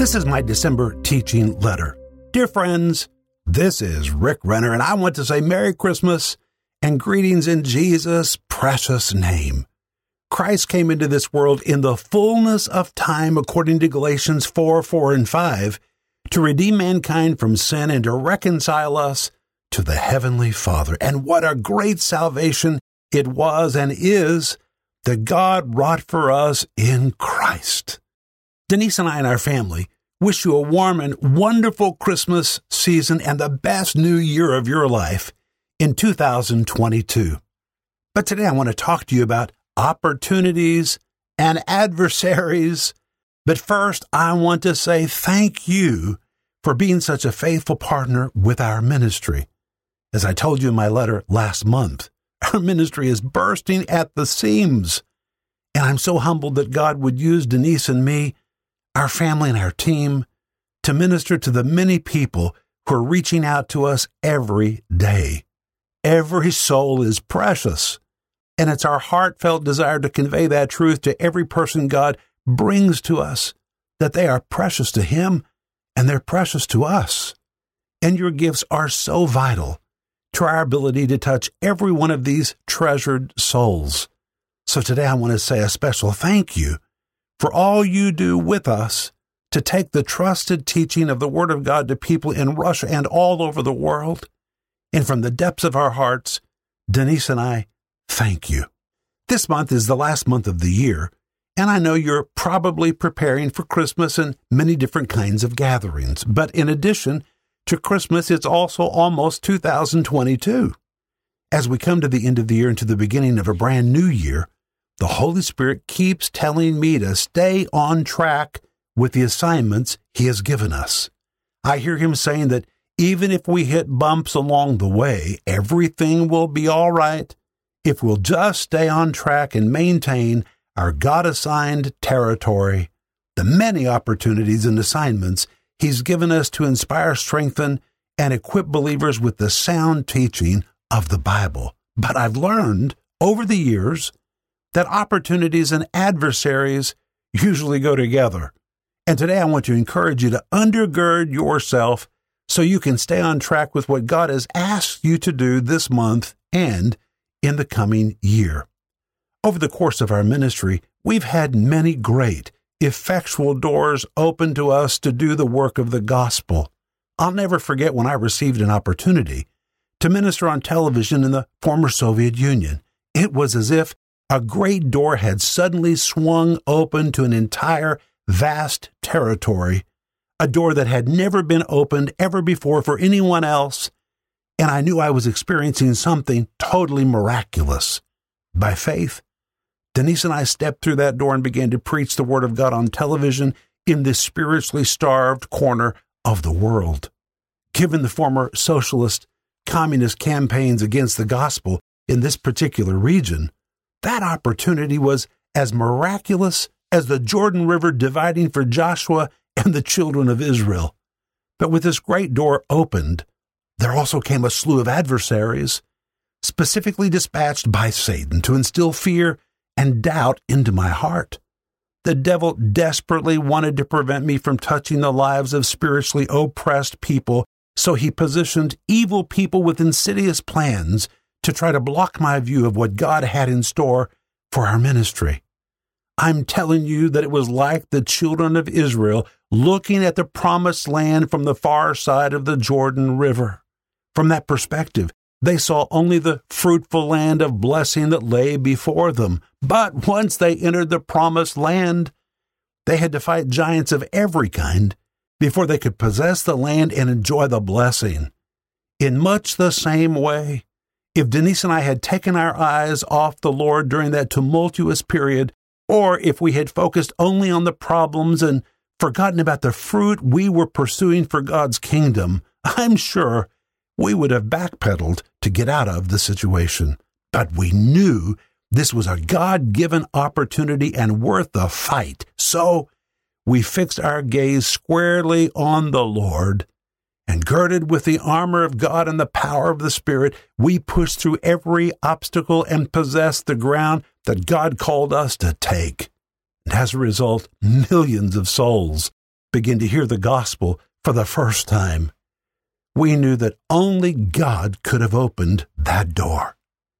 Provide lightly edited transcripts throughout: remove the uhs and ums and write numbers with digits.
This is my December teaching letter. Dear friends, this is Rick Renner, and I want to say Merry Christmas and greetings in Jesus' precious name. Christ came into this world in the fullness of time, according to Galatians 4 and 5, to redeem mankind from sin and to reconcile us to the Heavenly Father. And what a great salvation it was and is that God wrought for us in Christ. Denise and I and our family wish you a warm and wonderful Christmas season and the best new year of your life in 2022. But today I want to talk to you about opportunities and adversaries. But first, I want to say thank you for being such a faithful partner with our ministry. As I told you in my letter last month, our ministry is bursting at the seams. And I'm so humbled that God would use Denise and me, our family and our team, to minister to the many people who are reaching out to us every day. Every soul is precious, and it's our heartfelt desire to convey that truth to every person God brings to us, that they are precious to Him and they're precious to us. And your gifts are so vital to our ability to touch every one of these treasured souls. So today I want to say a special thank you for all you do with us to take the trusted teaching of the Word of God to people in Russia and all over the world. And from the depths of our hearts, Denise and I thank you. This month is the last month of the year, and I know you're probably preparing for Christmas and many different kinds of gatherings. But in addition to Christmas, it's also almost 2022. As we come to the end of the year and to the beginning of a brand new year, the Holy Spirit keeps telling me to stay on track with the assignments He has given us. I hear Him saying that even if we hit bumps along the way, everything will be all right if we'll just stay on track and maintain our God-assigned territory, the many opportunities and assignments He's given us to inspire, strengthen, and equip believers with the sound teaching of the Bible. But I've learned over the years that opportunities and adversaries usually go together. And today I want to encourage you to undergird yourself so you can stay on track with what God has asked you to do this month and in the coming year. Over the course of our ministry, we've had many great, effectual doors open to us to do the work of the gospel. I'll never forget when I received an opportunity to minister on television in the former Soviet Union. It was as if a great door had suddenly swung open to an entire vast territory, a door that had never been opened ever before for anyone else, and I knew I was experiencing something totally miraculous. By faith, Denise and I stepped through that door and began to preach the Word of God on television in this spiritually starved corner of the world. Given the former socialist, communist campaigns against the gospel in this particular region, that opportunity was as miraculous as the Jordan River dividing for Joshua and the children of Israel. But with this great door opened, there also came a slew of adversaries, specifically dispatched by Satan to instill fear and doubt into my heart. The devil desperately wanted to prevent me from touching the lives of spiritually oppressed people, so he positioned evil people with insidious plans to try to block my view of what God had in store for our ministry. I'm telling you that it was like the children of Israel looking at the promised land from the far side of the Jordan River. From that perspective, they saw only the fruitful land of blessing that lay before them. But once they entered the promised land, they had to fight giants of every kind before they could possess the land and enjoy the blessing. In much the same way, if Denise and I had taken our eyes off the Lord during that tumultuous period, or if we had focused only on the problems and forgotten about the fruit we were pursuing for God's kingdom, I'm sure we would have backpedaled to get out of the situation. But we knew this was a God-given opportunity and worth the fight. So we fixed our gaze squarely on the Lord, and girded with the armor of God and the power of the Spirit, we pushed through every obstacle and possessed the ground that God called us to take. And as a result, millions of souls begin to hear the gospel for the first time, we knew that only God could have opened that door.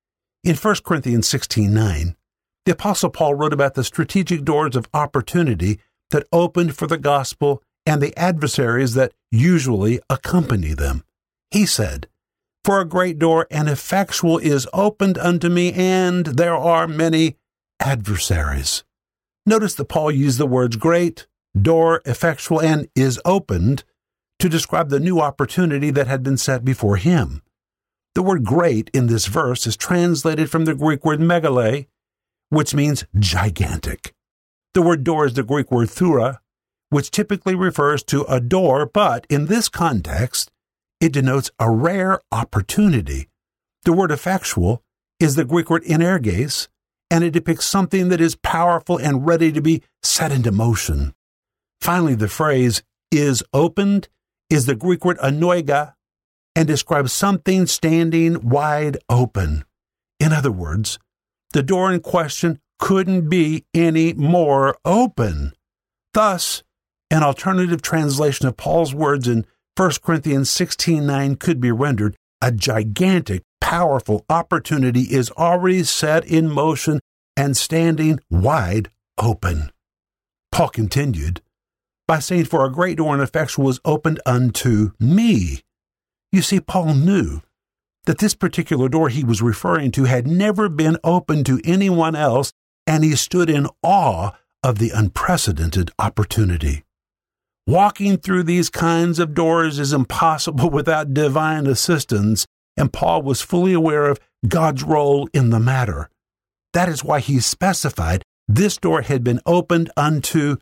In 1 Corinthians 16:9, the Apostle Paul wrote about the strategic doors of opportunity that opened for the gospel and the adversaries that usually accompany them. He said, "For a great door and effectual is opened unto me, and there are many adversaries." Notice that Paul used the words great, door, effectual, and is opened to describe the new opportunity that had been set before him. The word great in this verse is translated from the Greek word megale, which means gigantic. The word door is the Greek word thura, which typically refers to a door, but in this context, it denotes a rare opportunity. The word effectual is the Greek word energes, and it depicts something that is powerful and ready to be set into motion. Finally, the phrase is opened is the Greek word anoiga and describes something standing wide open. In other words, the door in question couldn't be any more open. Thus, an alternative translation of Paul's words in 1 Corinthians 16:9 could be rendered, a gigantic, powerful opportunity is already set in motion and standing wide open. Paul continued by saying, "For a great door and effectual was opened unto me." You see, Paul knew that this particular door he was referring to had never been opened to anyone else, and he stood in awe of the unprecedented opportunity. Walking through these kinds of doors is impossible without divine assistance, and Paul was fully aware of God's role in the matter. That is why he specified this door had been opened unto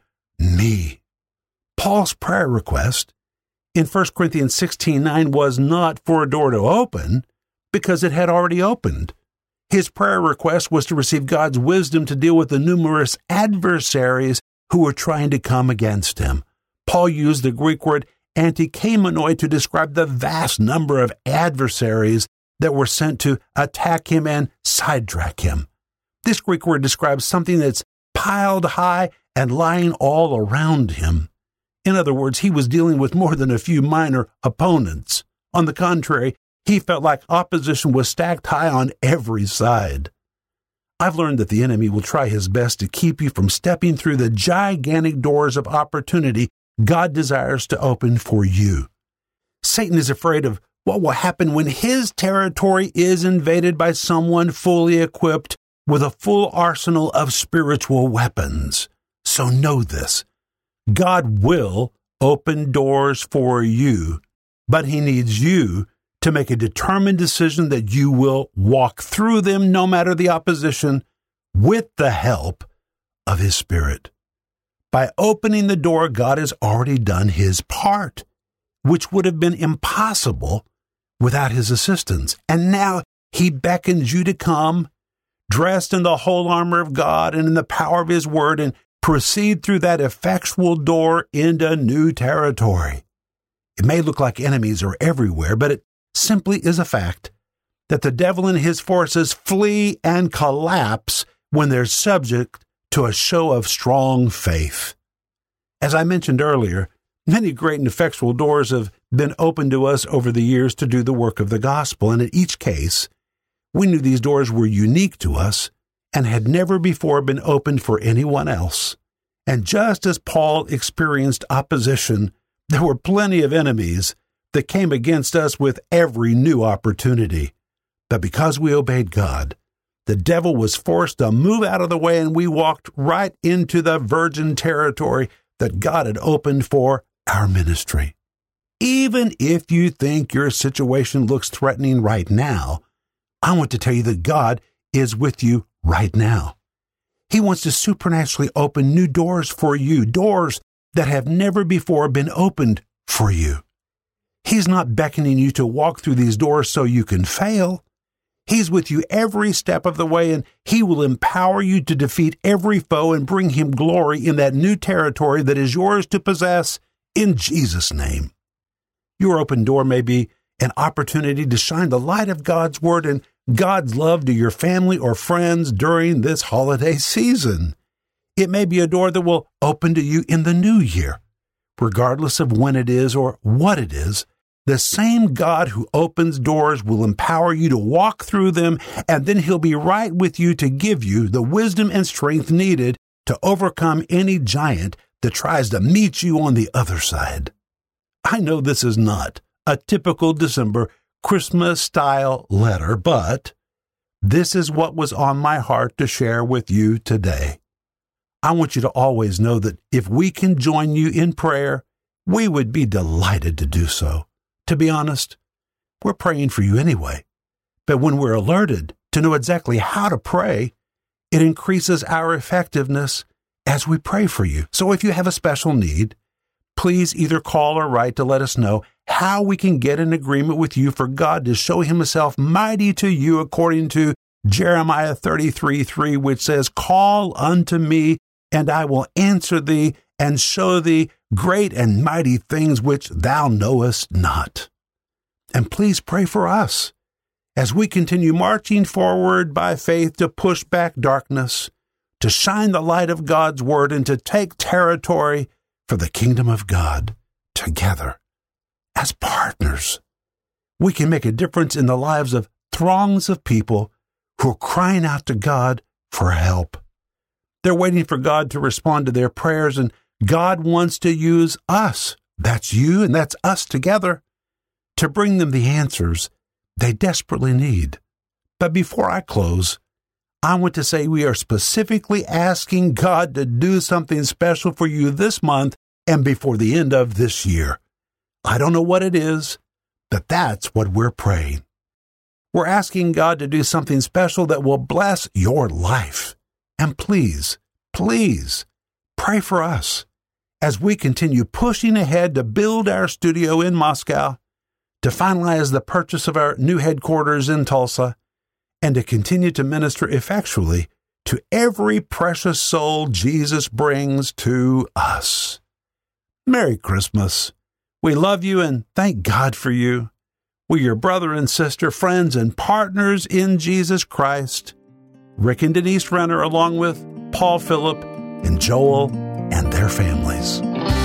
me. Paul's prayer request in 1 Corinthians 16:9 was not for a door to open, because it had already opened. His prayer request was to receive God's wisdom to deal with the numerous adversaries who were trying to come against him. Paul used the Greek word antikaimonoi to describe the vast number of adversaries that were sent to attack him and sidetrack him. This Greek word describes something that's piled high and lying all around him. In other words, he was dealing with more than a few minor opponents. On the contrary, he felt like opposition was stacked high on every side. I've learned that the enemy will try his best to keep you from stepping through the gigantic doors of opportunity God desires to open for you. Satan is afraid of what will happen when his territory is invaded by someone fully equipped with a full arsenal of spiritual weapons. So know this: God will open doors for you, but he needs you to make a determined decision that you will walk through them no matter the opposition, with the help of his Spirit. By opening the door, God has already done his part, which would have been impossible without his assistance. And now he beckons you to come, dressed in the whole armor of God and in the power of his word, and proceed through that effectual door into new territory. It may look like enemies are everywhere, but it simply is a fact that the devil and his forces flee and collapse when they're subject to a show of strong faith. As I mentioned earlier, many great and effectual doors have been opened to us over the years to do the work of the gospel, and in each case, we knew these doors were unique to us and had never before been opened for anyone else. And just as Paul experienced opposition, there were plenty of enemies that came against us with every new opportunity. But because we obeyed God, the devil was forced to move out of the way, and we walked right into the virgin territory that God had opened for our ministry. Even if you think your situation looks threatening right now, I want to tell you that God is with you right now. He wants to supernaturally open new doors for you, doors that have never before been opened for you. He's not beckoning you to walk through these doors so you can fail. He's with you every step of the way, and he will empower you to defeat every foe and bring him glory in that new territory that is yours to possess in Jesus' name. Your open door may be an opportunity to shine the light of God's word and God's love to your family or friends during this holiday season. It may be a door that will open to you in the new year, regardless of when it is or what it is, the same God who opens doors will empower you to walk through them, and then He'll be right with you to give you the wisdom and strength needed to overcome any giant that tries to meet you on the other side. I know this is not a typical December Christmas-style letter, but this is what was on my heart to share with you today. I want you to always know that if we can join you in prayer, we would be delighted to do so. To be honest, we're praying for you anyway. But when we're alerted to know exactly how to pray, it increases our effectiveness as we pray for you. So if you have a special need, please either call or write to let us know how we can get in agreement with you for God to show Himself mighty to you according to Jeremiah 33:3, which says, "Call unto me, and I will answer thee, and show thee great and mighty things which thou knowest not." And please pray for us as we continue marching forward by faith to push back darkness, to shine the light of God's Word, and to take territory for the kingdom of God together. As partners, we can make a difference in the lives of throngs of people who are crying out to God for help. They're waiting for God to respond to their prayers, and God wants to use us, that's you and that's us together, to bring them the answers they desperately need. But before I close, I want to say we are specifically asking God to do something special for you this month and before the end of this year. I don't know what it is, but that's what we're praying. We're asking God to do something special that will bless your life. And please, please, pray for us as we continue pushing ahead to build our studio in Moscow, to finalize the purchase of our new headquarters in Tulsa, and to continue to minister effectually to every precious soul Jesus brings to us. Merry Christmas. We love you and thank God for you. We're your brother and sister, friends and partners in Jesus Christ, Rick and Denise Renner, along with Paul Phillip and Joel and their families.